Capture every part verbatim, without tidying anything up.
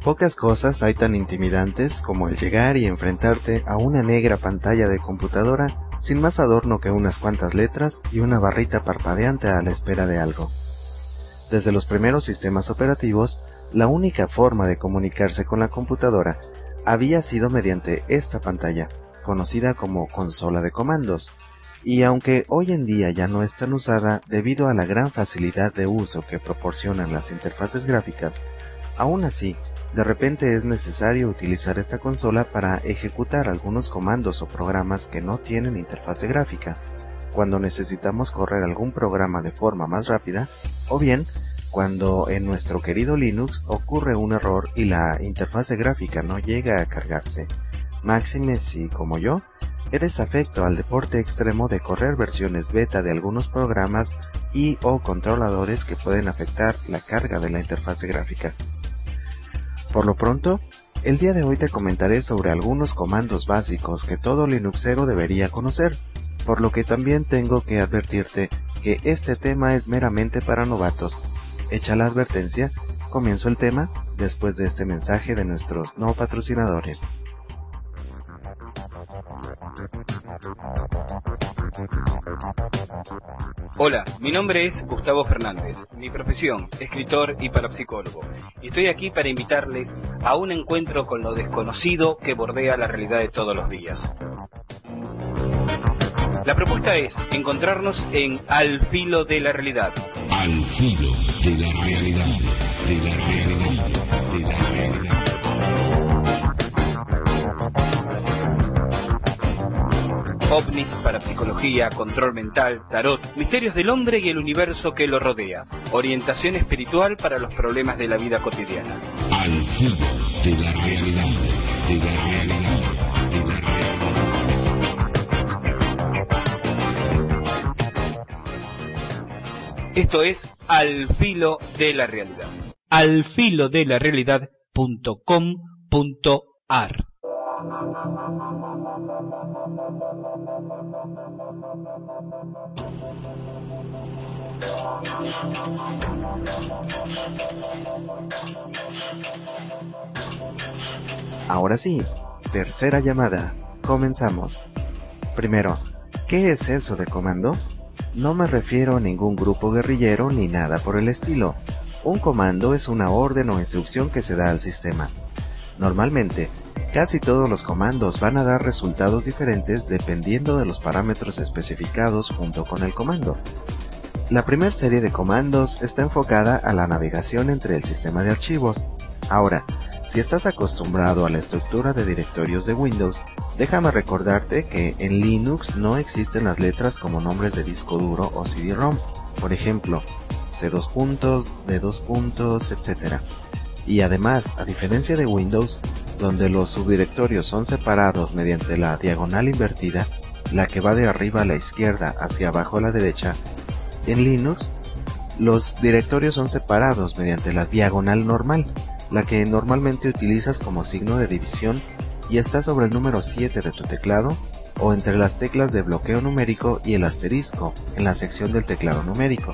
Pocas cosas hay tan intimidantes como el llegar y enfrentarte a una negra pantalla de computadora sin más adorno que unas cuantas letras y una barrita parpadeante a la espera de algo. Desde los primeros sistemas operativos, la única forma de comunicarse con la computadora había sido mediante esta pantalla, conocida como consola de comandos, y aunque hoy en día ya no es tan usada debido a la gran facilidad de uso que proporcionan las interfaces gráficas, aún así, de repente es necesario utilizar esta consola para ejecutar algunos comandos o programas que no tienen interfase gráfica, cuando necesitamos correr algún programa de forma más rápida, o bien cuando en nuestro querido Linux ocurre un error y la interfase gráfica no llega a cargarse. Máxime si, como yo, eres afecto al deporte extremo de correr versiones beta de algunos programas y o controladores que pueden afectar la carga de la interfase gráfica. Por lo pronto, el día de hoy te comentaré sobre algunos comandos básicos que todo Linuxero debería conocer, por lo que también tengo que advertirte que este tema es meramente para novatos. Hecha la advertencia, comienzo el tema después de este mensaje de nuestros no patrocinadores. Hola, mi nombre es Gustavo Fernández, mi profesión, escritor y parapsicólogo, y estoy aquí para invitarles a un encuentro con lo desconocido que bordea la realidad de todos los días. La propuesta es encontrarnos en Al Filo de la Realidad. Al Filo de la Realidad, de la realidad, de la realidad. OVNIs, parapsicología, control mental, tarot, misterios del hombre y el universo que lo rodea, orientación espiritual para los problemas de la vida cotidiana. Al Filo de la Realidad, de la realidad, de la realidad. Esto es Al Filo de la Realidad. al filo de la realidad punto com punto a r. Ahora sí, tercera llamada. Comenzamos. Primero, ¿qué es eso de comando? No me refiero a ningún grupo guerrillero ni nada por el estilo. Un comando es una orden o instrucción que se da al sistema. Normalmente, casi todos los comandos van a dar resultados diferentes dependiendo de los parámetros especificados junto con el comando. La primera serie de comandos está enfocada a la navegación entre el sistema de archivos. Ahora, si estás acostumbrado a la estructura de directorios de Windows, déjame recordarte que en Linux no existen las letras como nombres de disco duro o C D ROM, por ejemplo, C dos puntos, D dos puntos, etcétera. Y además, a diferencia de Windows, donde los subdirectorios son separados mediante la diagonal invertida, la que va de arriba a la izquierda hacia abajo a la derecha, en Linux, los directorios son separados mediante la diagonal normal, la que normalmente utilizas como signo de división y está sobre el número siete de tu teclado o entre las teclas de bloqueo numérico y el asterisco en la sección del teclado numérico.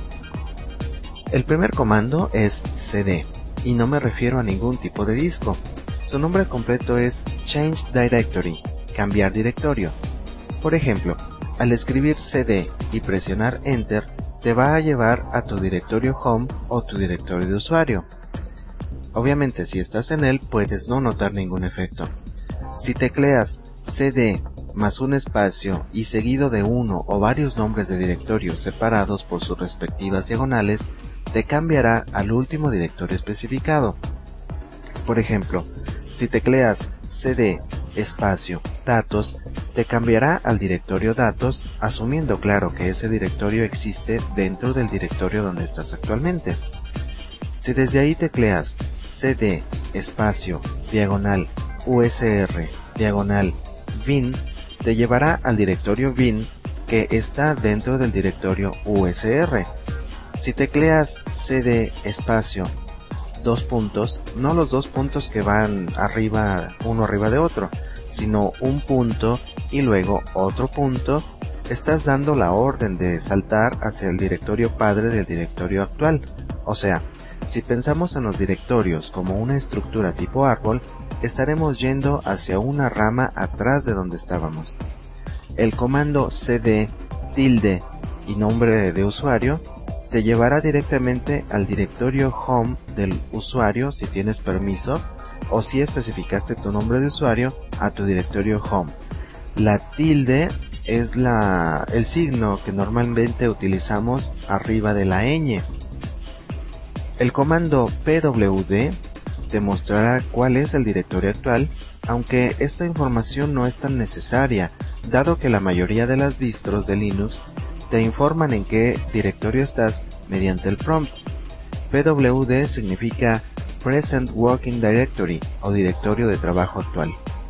El primer comando es cd y no me refiero a ningún tipo de disco. Su nombre completo es Change Directory, cambiar directorio. Por ejemplo, al escribir cd y presionar Enter, te va a llevar a tu directorio Home o tu directorio de usuario. Obviamente, si estás en él, puedes no notar ningún efecto. Si tecleas cd más un espacio y seguido de uno o varios nombres de directorios separados por sus respectivas diagonales, te cambiará al último directorio especificado. Por ejemplo, si tecleas cd espacio datos, te cambiará al directorio datos, asumiendo claro que ese directorio existe dentro del directorio donde estás actualmente. Si desde ahí tecleas cd espacio diagonal usr diagonal bin, te llevará al directorio bin que está dentro del directorio usr. Si tecleas cd espacio dos puntos, no los dos puntos que van arriba, uno arriba de otro, sino un punto y luego otro punto, estás dando la orden de saltar hacia el directorio padre del directorio actual. O sea, Si pensamos en los directorios como una estructura tipo árbol, estaremos yendo hacia una rama atrás de donde estábamos. El comando cd tilde y nombre de usuario te llevará directamente al directorio home del usuario si tienes permiso, o si especificaste tu nombre de usuario, a tu directorio home. La tilde es la, el signo que normalmente utilizamos arriba de la ñ. El comando pwd te mostrará cuál es el directorio actual, aunque esta información no es tan necesaria, dado que la mayoría de las distros de Linux te informan en qué directorio estás mediante el prompt. Pwd significa Present Working Directory o directorio de trabajo actual.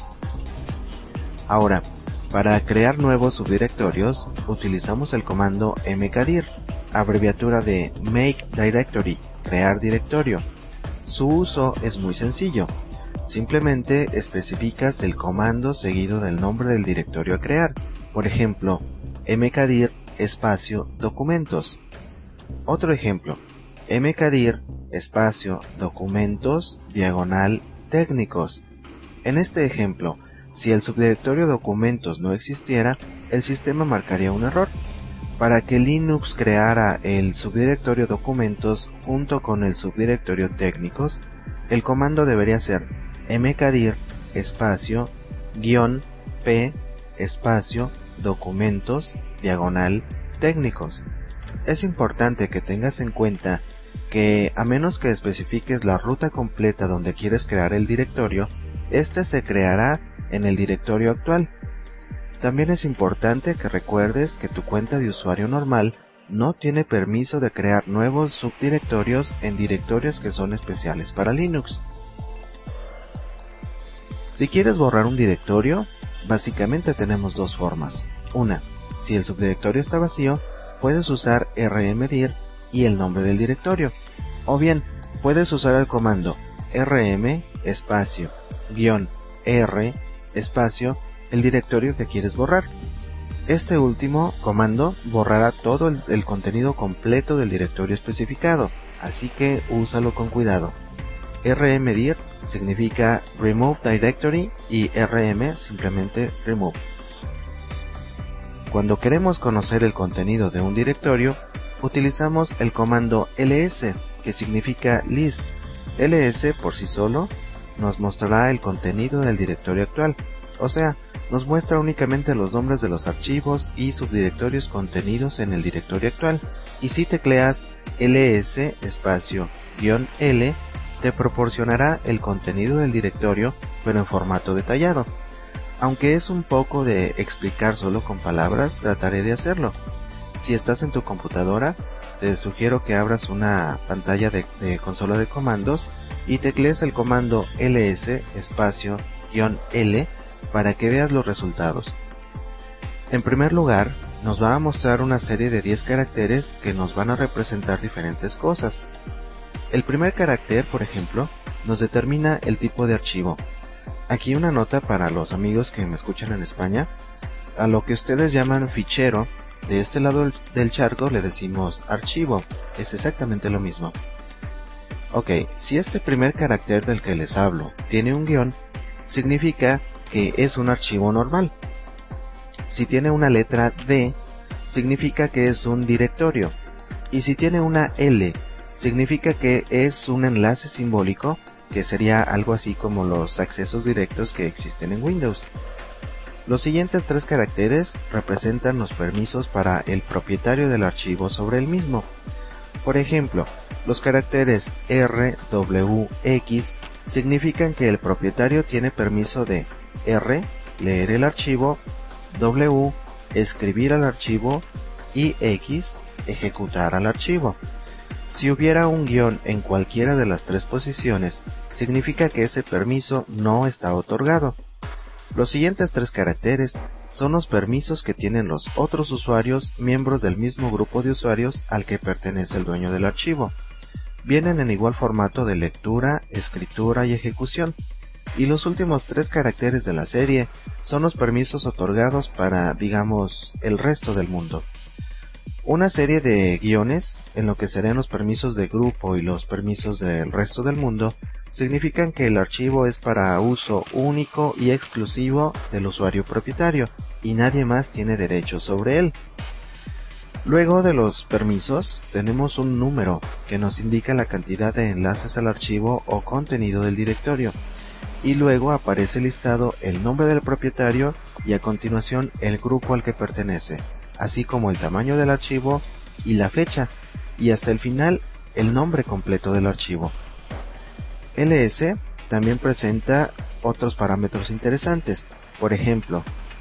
Ahora, para crear nuevos subdirectorios, utilizamos el comando mkdir, abreviatura de Make Directory, crear directorio. Su uso es muy sencillo. Simplemente especificas el comando seguido del nombre del directorio a crear. Por ejemplo, mkdir espacio documentos. Otro ejemplo, mkdir espacio documentos diagonal técnicos. En este ejemplo, si el subdirectorio documentos no existiera, el sistema marcaría un error. Para que Linux creara el subdirectorio documentos junto con el subdirectorio técnicos, el comando debería ser mkdir espacio guión p espacio documentos diagonal técnicos. Es importante que tengas en cuenta que a menos que especifiques la ruta completa donde quieres crear el directorio, este se creará en el directorio actual. También es importante que recuerdes que tu cuenta de usuario normal no tiene permiso de crear nuevos subdirectorios en directorios que son especiales para Linux. Si quieres borrar un directorio, básicamente tenemos dos formas. Una, si el subdirectorio está vacío, puedes usar rmdir y el nombre del directorio, o bien puedes usar el comando rm espacio guión r espacio el directorio que quieres borrar. Este último comando borrará todo el, el contenido completo del directorio especificado, así que úsalo con cuidado. Rmdir significa Remove Directory y rm simplemente Remove. Cuando queremos conocer el contenido de un directorio, utilizamos el comando ls, que significa List. ls por sí solo nos mostrará el contenido del directorio actual, o sea, nos muestra únicamente los nombres de los archivos y subdirectorios contenidos en el directorio actual, y si tecleas ls espacio guión l, te proporcionará el contenido del directorio, pero en formato detallado. Aunque es un poco de explicar solo con palabras, trataré de hacerlo. Si estás en tu computadora, te sugiero que abras una pantalla de, de consola de comandos y teclees el comando ls espacio guión l para que veas los resultados. En primer lugar, nos va a mostrar una serie de diez caracteres que nos van a representar diferentes cosas. El primer carácter, por ejemplo, nos determina el tipo de archivo. Aquí una nota para los amigos que me escuchan en España. A lo que ustedes llaman fichero, de este lado del charco le decimos archivo. Es exactamente lo mismo. Ok, si este primer carácter del que les hablo tiene un guión, significa que es un archivo normal. Si tiene una letra D, significa que es un directorio. Y si tiene una L, significa que es un enlace simbólico, que sería algo así como los accesos directos que existen en Windows. Los siguientes tres caracteres representan los permisos para el propietario del archivo sobre el mismo. Por ejemplo, los caracteres R, W, X significan que el propietario tiene permiso de R, leer el archivo, W, escribir al archivo y X, ejecutar al archivo. Si hubiera un guión en cualquiera de las tres posiciones, significa que ese permiso no está otorgado. Los siguientes tres caracteres son los permisos que tienen los otros usuarios miembros del mismo grupo de usuarios al que pertenece el dueño del archivo. Vienen en igual formato de lectura, escritura y ejecución. Y los últimos tres caracteres de la serie son los permisos otorgados para, digamos, el resto del mundo. Una serie de guiones en lo que serán los permisos de grupo y los permisos del resto del mundo significan que el archivo es para uso único y exclusivo del usuario propietario y nadie más tiene derecho sobre él. Luego de los permisos tenemos un número que nos indica la cantidad de enlaces al archivo o contenido del directorio y luego aparece listado el nombre del propietario y a continuación el grupo al que pertenece, así como el tamaño del archivo y la fecha, y hasta el final el nombre completo del archivo. ls también presenta otros parámetros interesantes, por ejemplo,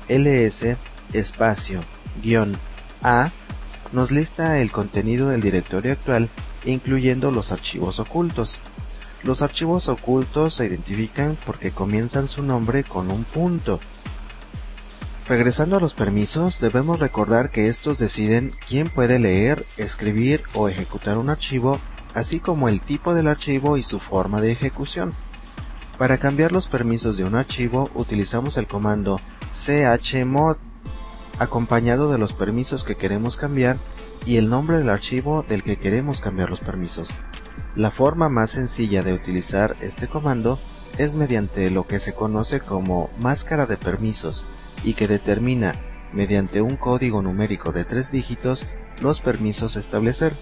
ls espacio guión a nos lista el contenido del directorio actual, incluyendo los archivos ocultos. Los archivos ocultos se identifican porque comienzan su nombre con un punto. Regresando a los permisos, debemos recordar que estos deciden quién puede leer, escribir o ejecutar un archivo, así como el tipo del archivo y su forma de ejecución. Para cambiar los permisos de un archivo, utilizamos el comando chmod, acompañado de los permisos que queremos cambiar y el nombre del archivo del que queremos cambiar los permisos. La forma más sencilla de utilizar este comando es mediante lo que se conoce como máscara de permisos y que determina, mediante un código numérico de tres dígitos, los permisos a establecer.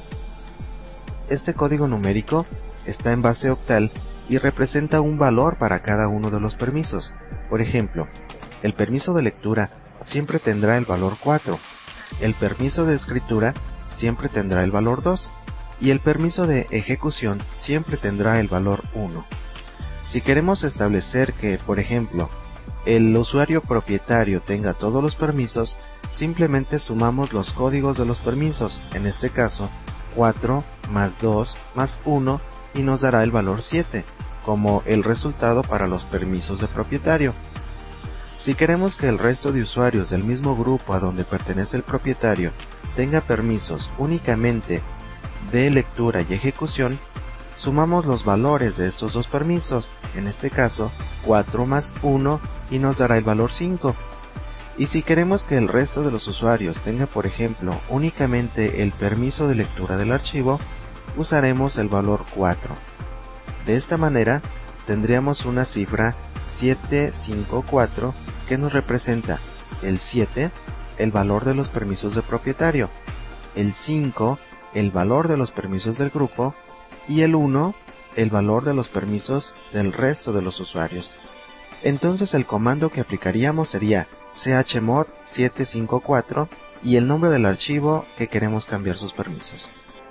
Este código numérico está en base octal y representa un valor para cada uno de los permisos. Por ejemplo, el permiso de lectura siempre tendrá el valor cuatro, el permiso de escritura siempre tendrá el valor dos y el permiso de ejecución siempre tendrá el valor uno. Si queremos establecer que, por ejemplo, el usuario propietario tenga todos los permisos, simplemente sumamos los códigos de los permisos, en este caso cuatro más dos más uno, y nos dará el valor siete, como el resultado para los permisos de propietario. Si queremos que el resto de usuarios del mismo grupo a donde pertenece el propietario tenga permisos únicamente de lectura y ejecución, sumamos los valores de estos dos permisos, en este caso cuatro más uno, y nos dará el valor cinco. Y si queremos que el resto de los usuarios tenga, por ejemplo, únicamente el permiso de lectura del archivo, usaremos el valor cuatro. De esta manera, tendríamos una cifra siete cinco cuatro que nos representa el siete, el valor de los permisos de propietario, el cinco, el valor de los permisos del grupo, y el uno, el valor de los permisos del resto de los usuarios. Entonces el comando que aplicaríamos sería chmod siete cinco cuatro y el nombre del archivo que queremos cambiar sus permisos.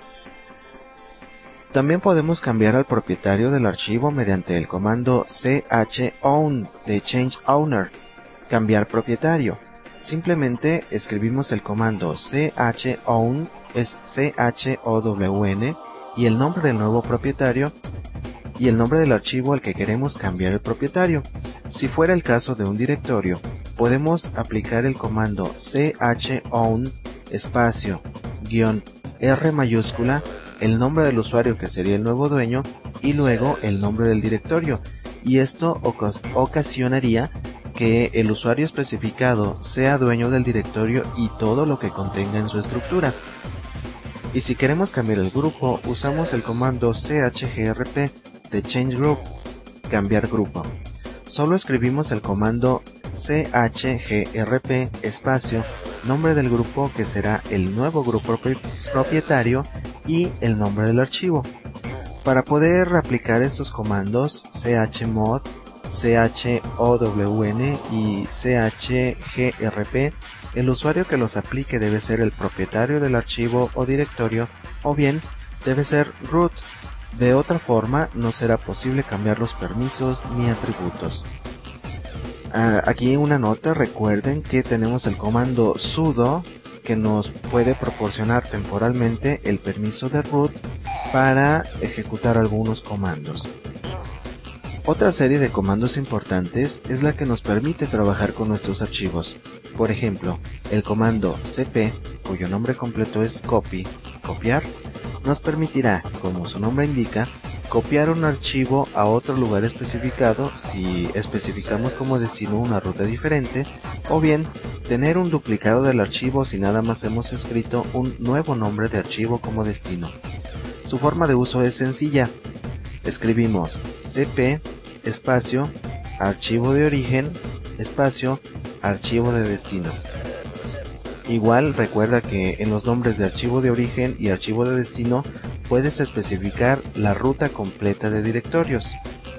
También podemos cambiar al propietario del archivo mediante el comando chown de change owner, cambiar propietario. Simplemente escribimos el comando chown, es C H O W N, y el nombre del nuevo propietario y el nombre del archivo al que queremos cambiar el propietario. Si fuera el caso de un directorio, podemos aplicar el comando chown espacio guión R mayúscula, el nombre del usuario que sería el nuevo dueño y luego el nombre del directorio, y esto ocasionaría que el usuario especificado sea dueño del directorio y todo lo que contenga en su estructura. Y si queremos cambiar el grupo, usamos el comando chgrp de change group, cambiar grupo. Solo escribimos el comando chgrp espacio nombre del grupo que será el nuevo grupo propietario y el nombre del archivo. Para poder aplicar estos comandos chmod, chown y chgrp, el usuario que los aplique debe ser el propietario del archivo o directorio, o bien debe ser root. De otra forma no será posible cambiar los permisos ni atributos. Uh, aquí una nota, recuerden que tenemos el comando sudo que nos puede proporcionar temporalmente el permiso de root para ejecutar algunos comandos. Otra serie de comandos importantes es la que nos permite trabajar con nuestros archivos. Por ejemplo, el comando cp, cuyo nombre completo es copy, copiar, nos permitirá, como su nombre indica, copiar un archivo a otro lugar especificado si especificamos como destino una ruta diferente, o bien tener un duplicado del archivo si nada más hemos escrito un nuevo nombre de archivo como destino. Su forma de uso es sencilla. Escribimos cp espacio archivo de origen espacio archivo de destino. Igual recuerda que en los nombres de archivo de origen y archivo de destino puedes especificar la ruta completa de directorios.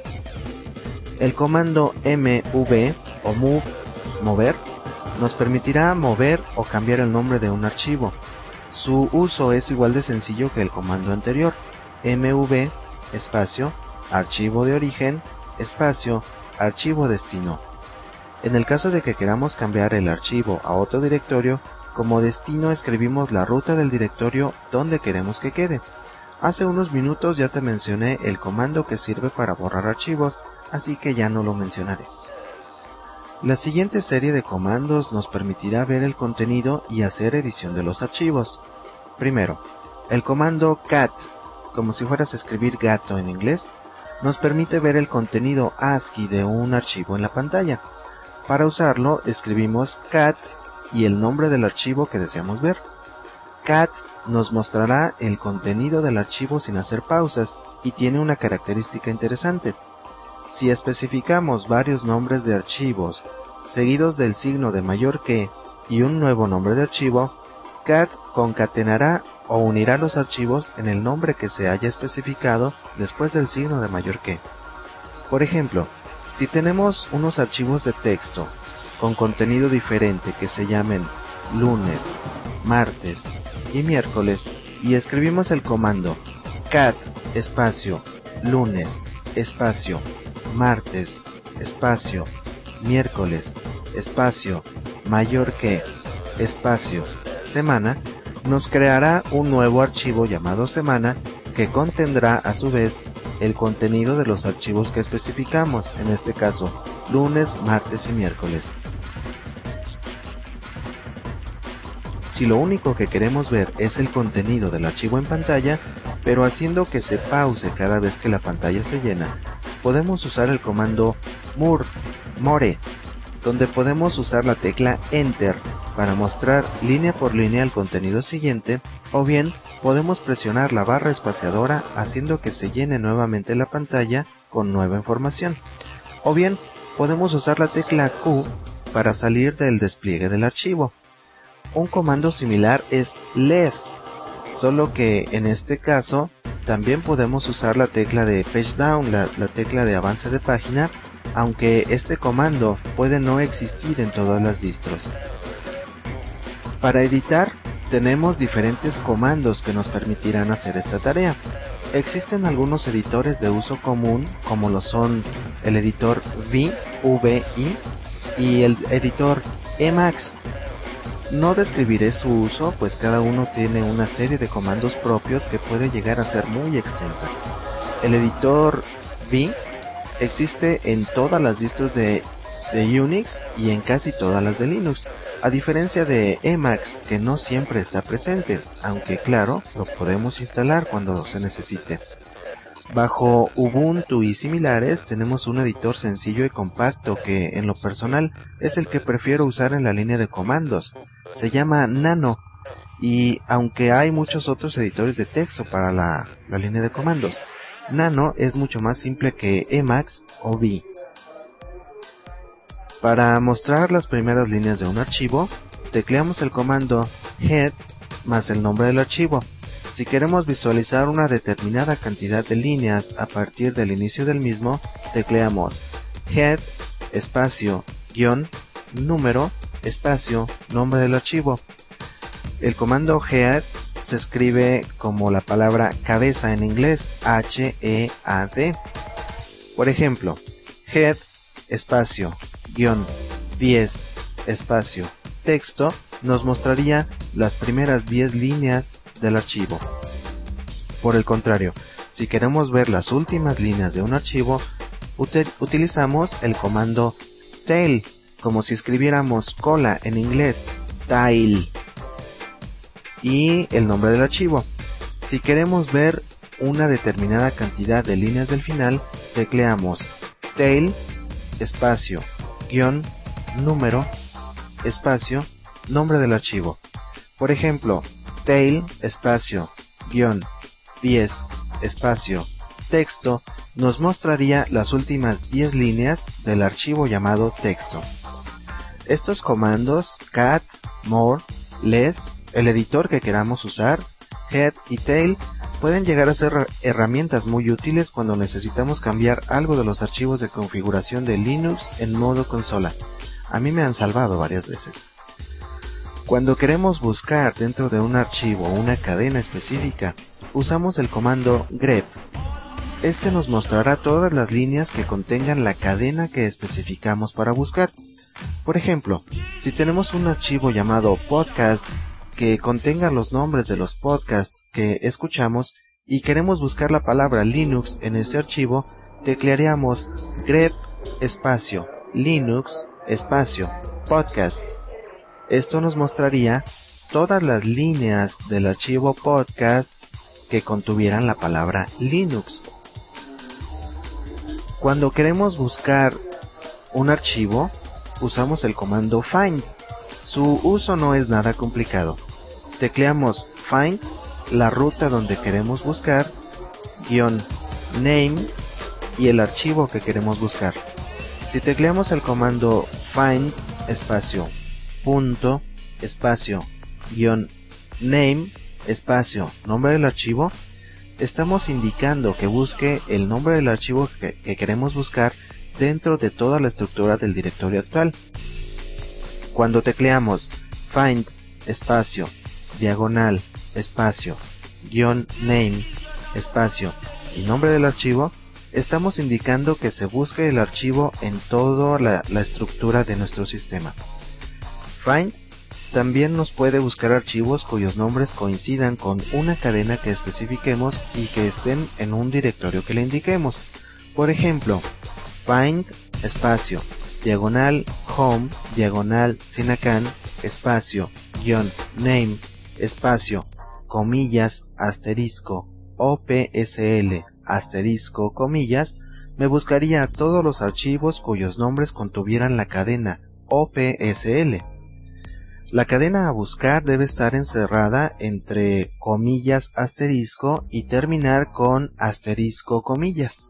El comando mv o move, mover, nos permitirá mover o cambiar el nombre de un archivo. Su uso es igual de sencillo que el comando anterior, mv espacio archivo de origen espacio archivo destino. En el caso de que queramos cambiar el archivo a otro directorio, como destino escribimos la ruta del directorio donde queremos que quede. Hace unos minutos ya te mencioné el comando que sirve para borrar archivos, así que ya no lo mencionaré. La siguiente serie de comandos nos permitirá ver el contenido y hacer edición de los archivos. Primero, el comando cat, como si fueras a escribir gato en inglés, nos permite ver el contenido ASCII de un archivo en la pantalla. Para usarlo, escribimos cat y el nombre del archivo que deseamos ver. Cat nos mostrará el contenido del archivo sin hacer pausas y tiene una característica interesante. Si especificamos varios nombres de archivos seguidos del signo de mayor que y un nuevo nombre de archivo, cat concatenará o unirá los archivos en el nombre que se haya especificado después del signo de mayor que. Por ejemplo, si tenemos unos archivos de texto con contenido diferente que se llamen lunes, martes y miércoles y escribimos el comando cat espacio lunes espacio martes espacio miércoles espacio mayor que espacio semana, nos creará un nuevo archivo llamado semana que contendrá a su vez el contenido de los archivos que especificamos, en este caso lunes, martes y miércoles. Si lo único que queremos ver es el contenido del archivo en pantalla, pero haciendo que se pause cada vez que la pantalla se llena, podemos usar el comando mur, more, donde podemos usar la tecla Enter para mostrar línea por línea el contenido siguiente, o bien podemos presionar la barra espaciadora haciendo que se llene nuevamente la pantalla con nueva información, o bien podemos usar la tecla Q para salir del despliegue del archivo. Un comando similar es less, solo que en este caso también podemos usar la tecla de page down, la, la tecla de avance de página, aunque este comando puede no existir en todas las distros. Para editar tenemos diferentes comandos que nos permitirán hacer esta tarea. Existen algunos editores de uso común, como lo son el editor V I y el editor Emacs. No describiré su uso, pues cada uno tiene una serie de comandos propios que puede llegar a ser muy extensa. El editor V existe en todas las distros de, de Unix y en casi todas las de Linux, a diferencia de Emacs, que no siempre está presente, aunque claro, lo podemos instalar cuando se necesite. Bajo Ubuntu y similares tenemos un editor sencillo y compacto que en lo personal es el que prefiero usar en la línea de comandos. Se llama Nano y aunque hay muchos otros editores de texto para la, la línea de comandos, Nano es mucho más simple que Emacs o V. Para mostrar las primeras líneas de un archivo, tecleamos el comando head más el nombre del archivo. Si queremos visualizar una determinada cantidad de líneas a partir del inicio del mismo, tecleamos head, espacio, guión, número, espacio, nombre del archivo. El comando head se escribe como la palabra cabeza en inglés, H E A D. Por ejemplo, head, espacio, guión, diez, espacio, texto, nos mostraría las primeras diez líneas del archivo. Por el contrario, si queremos ver las últimas líneas de un archivo, util- utilizamos el comando tail, como si escribiéramos cola en inglés, tail, y el nombre del archivo. Si queremos ver una determinada cantidad de líneas del final, tecleamos tail, espacio, guión, número, espacio, nombre del archivo. Por ejemplo, tail, espacio, guión, diez, espacio, texto, nos mostraría las últimas diez líneas del archivo llamado texto. Estos comandos cat, more, less, el editor que queramos usar, head y tail pueden llegar a ser herramientas muy útiles cuando necesitamos cambiar algo de los archivos de configuración de Linux en modo consola. A mí me han salvado varias veces. Cuando queremos buscar dentro de un archivo o una cadena específica, usamos el comando grep. Este nos mostrará todas las líneas que contengan la cadena que especificamos para buscar. Por ejemplo, si tenemos un archivo llamado podcasts que contenga los nombres de los podcasts que escuchamos y queremos buscar la palabra Linux en ese archivo, teclearíamos grep espacio Linux espacio podcasts. Esto nos mostraría todas las líneas del archivo podcasts que contuvieran la palabra Linux. Cuando queremos buscar un archivo, usamos el comando find. Su uso no es nada complicado. Tecleamos find, la ruta donde queremos buscar, guión name y el archivo que queremos buscar. Si tecleamos el comando find, espacio, punto, espacio, guión name, espacio, nombre del archivo, estamos indicando que busque el nombre del archivo que, que queremos buscar dentro de toda la estructura del directorio actual. Cuando tecleamos find, espacio, diagonal, espacio, guión name, espacio y nombre del archivo, estamos indicando que se busque el archivo en toda la, la estructura de nuestro sistema. Find también nos puede buscar archivos cuyos nombres coincidan con una cadena que especifiquemos y que estén en un directorio que le indiquemos. Por ejemplo, find, espacio, diagonal, home, diagonal, sinacan, espacio, guión, name, espacio, comillas, asterisco, opsl, asterisco, comillas, me buscaría todos los archivos cuyos nombres contuvieran la cadena opsl. La cadena a buscar debe estar encerrada entre comillas asterisco y terminar con asterisco comillas.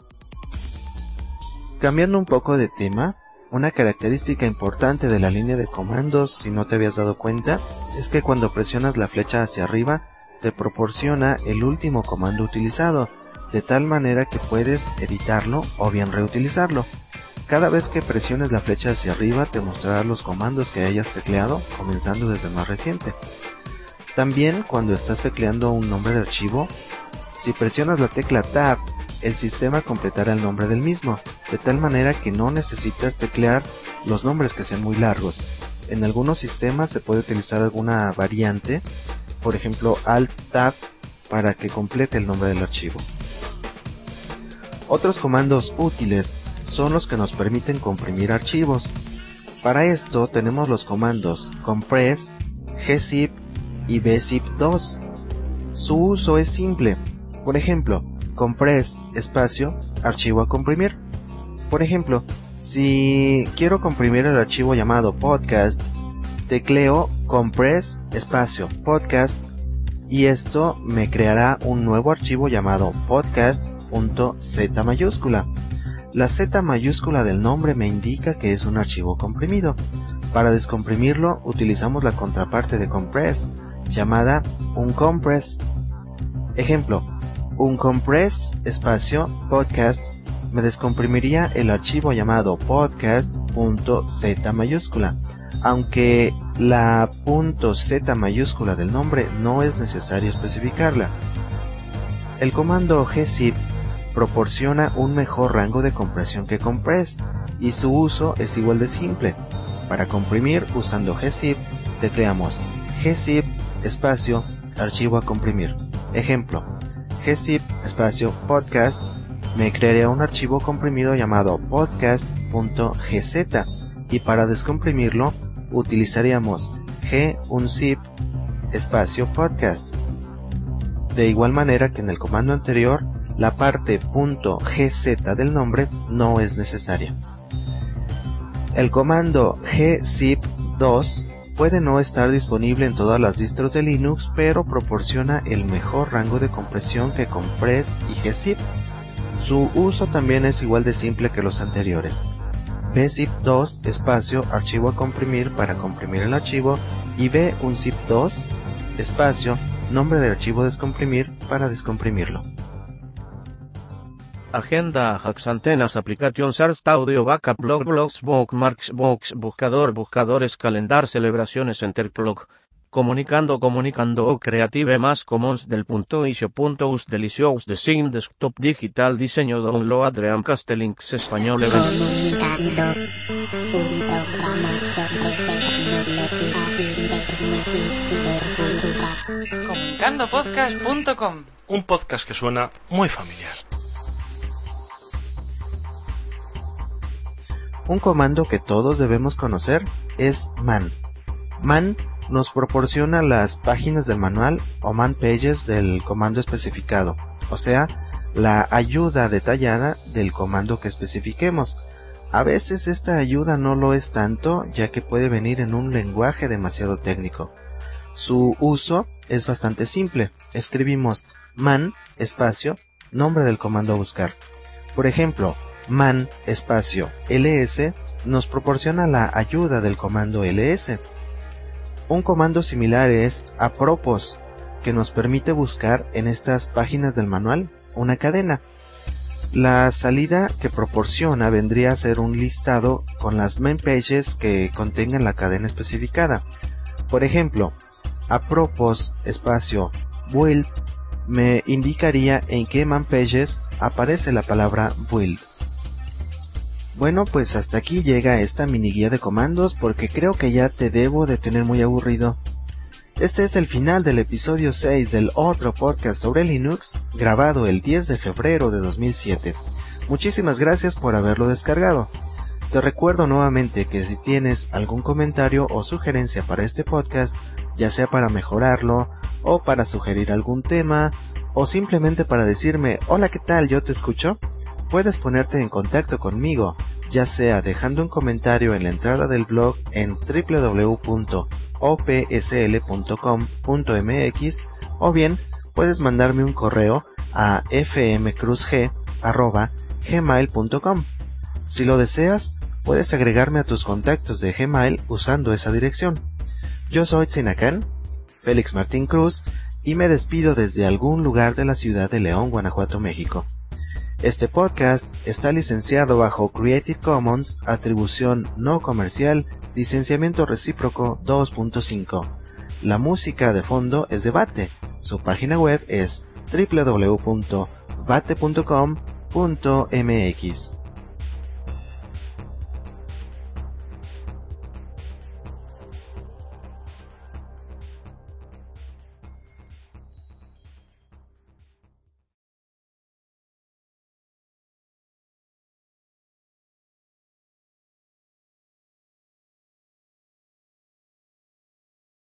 Cambiando un poco de tema, una característica importante de la línea de comandos, si no te habías dado cuenta, es que cuando presionas la flecha hacia arriba, te proporciona el último comando utilizado, de tal manera que puedes editarlo o bien reutilizarlo. Cada vez que presiones la flecha hacia arriba te mostrará los comandos que hayas tecleado, comenzando desde el más reciente. También cuando estás tecleando un nombre de archivo, si presionas la tecla Tab, el sistema completará el nombre del mismo, de tal manera que no necesitas teclear los nombres que sean muy largos. En algunos sistemas se puede utilizar alguna variante, por ejemplo Alt Tab, para que complete el nombre del archivo. Otros comandos útiles son los que nos permiten comprimir archivos. Para esto tenemos los comandos compress, gzip y bzip dos. Su uso es simple. Por ejemplo, compress, espacio, archivo a comprimir. Por ejemplo, si quiero comprimir el archivo llamado podcast, tecleo compress, espacio, podcast, y esto me creará un nuevo archivo llamado podcast.z mayúscula. La Z mayúscula del nombre me indica que es un archivo comprimido. Para descomprimirlo utilizamos la contraparte de compress, llamada uncompress. Ejemplo, uncompress espacio podcast me descomprimiría el archivo llamado podcast.z mayúscula, aunque la .z mayúscula del nombre no es necesario especificarla. El comando gzip proporciona un mejor rango de compresión que compress y su uso es igual de simple. Para comprimir usando gzip, tecleamos gzip espacio archivo a comprimir. Ejemplo, gzip espacio podcast me crearía un archivo comprimido llamado podcast.gz y para descomprimirlo utilizaríamos gunzip espacio podcast. de igual manera que en el comando anterior, la parte .gz del nombre no es necesaria. El comando gzip dos puede no estar disponible en todas las distros de Linux, pero proporciona el mejor rango de compresión que Compress y gzip. Su uso también es igual de simple que los anteriores. bzip dos espacio archivo a comprimir para comprimir el archivo y b un zip dos espacio nombre del archivo a descomprimir para descomprimirlo. Agenda, hacks, antenas, applications, art, audio, backup, blog, blogs, bookmarks, box, buscador, buscadores, calendar, celebraciones, enterblog, comunicando, comunicando, creative, más commons del punto isio punto us, delicious, design, desktop, digital, diseño, download, Dreamcast, links, español, Comunicando, un programa sobre tecnología, internet y cibercultura. comunicando podcast punto com. Un podcast que suena muy familiar. Un comando que todos debemos conocer es man. Man nos proporciona las páginas del manual o man pages del comando especificado, o sea, la ayuda detallada del comando que especifiquemos. A veces esta ayuda no lo es tanto, ya que puede venir en un lenguaje demasiado técnico. Su uso es bastante simple. Escribimos man espacio nombre del comando a buscar. Por ejemplo, man espacio ls nos proporciona la ayuda del comando ls. Un comando similar es apropos, que nos permite buscar en estas páginas del manual una cadena. La salida que proporciona vendría a ser un listado con las main pages que contengan la cadena especificada. Por ejemplo, apropos espacio build me indicaría en qué man pages aparece la palabra build. Bueno, pues hasta aquí llega esta mini guía de comandos porque creo que ya te debo de tener muy aburrido. Este es el final del episodio seis del otro podcast sobre Linux, grabado el diez de febrero de dos mil siete. Muchísimas gracias por haberlo descargado. Te recuerdo nuevamente que si tienes algún comentario o sugerencia para este podcast, ya sea para mejorarlo, o para sugerir algún tema, o simplemente para decirme, hola, ¿qué tal? Yo te escucho. Puedes ponerte en contacto conmigo, ya sea dejando un comentario en la entrada del blog en doble u doble u doble u punto o p s l punto com punto m x o bien puedes mandarme un correo a f m cruz g arroba gmail punto com. Si lo deseas, puedes agregarme a tus contactos de Gmail usando esa dirección. Yo soy Tzinacán, Félix Martín Cruz, y me despido desde algún lugar de la ciudad de León, Guanajuato, México. Este podcast está licenciado bajo Creative Commons, atribución no comercial, licenciamiento recíproco dos punto cinco. La música de fondo es de Bate. Su página web es doble u doble u doble u punto bate punto com punto m x.